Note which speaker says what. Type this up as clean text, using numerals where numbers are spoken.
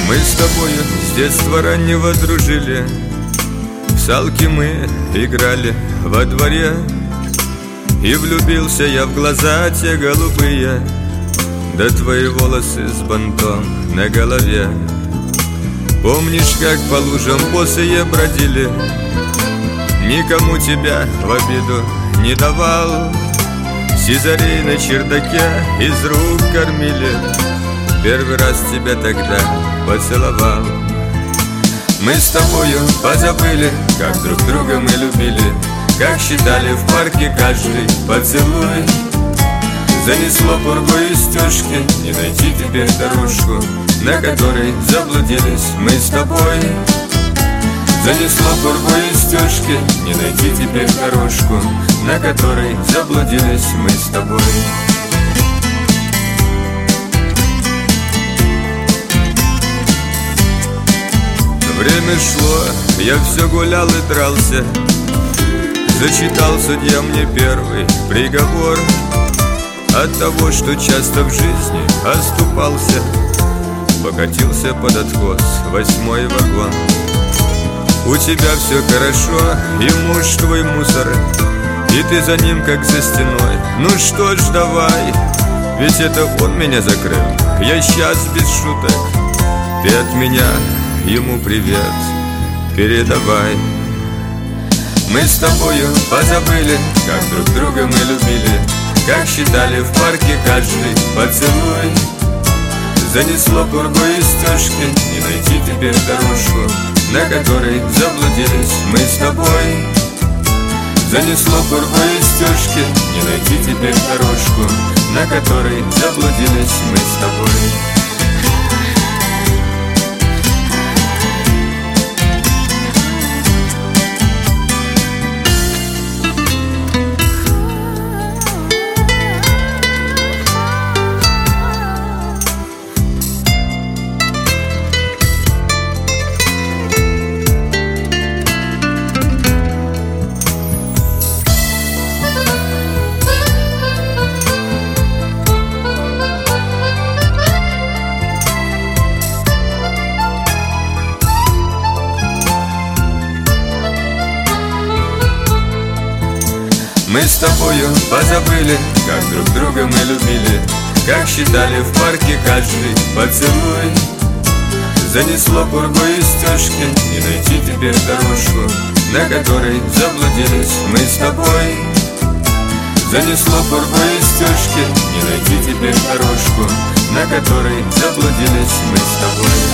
Speaker 1: Мы с тобою с детства раннего дружили, в салки мы играли во дворе, и влюбился я в глаза те голубые, да твои волосы с бантом на голове. Помнишь, как по лужам босые бродили, никому тебя в обиду не давал, сизарей на чердаке из рук кормили, первый раз тебя тогда поцеловал. Мы с тобою позабыли, как друг друга мы любили, как считали в парке каждый поцелуй. Занесло пургу и стежки, не найти теперь дорожку, на которой заблудились мы с тобой. Занесло пургу и стежки, не найти теперь дорожку, на которой заблудились мы с тобой. Время шло, я все гулял и дрался, зачитал судья мне первый приговор. От того, что часто в жизни оступался, покатился под откос 8-й вагон. У тебя все хорошо, и муж твой мусор, и ты за ним как за стеной. Ну что ж, давай, ведь это он меня закрыл, я сейчас без шуток, ты от меня ему привет передавай. Мы с тобою позабыли, как друг друга мы любили, как считали в парке каждый поцелуй. Занесло пургу и стежки, не найти теперь дорожку, на которой заблудились мы с тобой. Занесло пургу и стежки, не найти теперь дорожку, на которой заблудились мы с тобой. Мы с тобою позабыли, как друг друга мы любили, как считали в парке каждый поцелуй. Занесло пургу и стежки, не найти теперь дорожку, на которой заблудились мы с тобой. Занесло пургу и стежки, не найти теперь дорожку, на которой заблудились мы с тобой.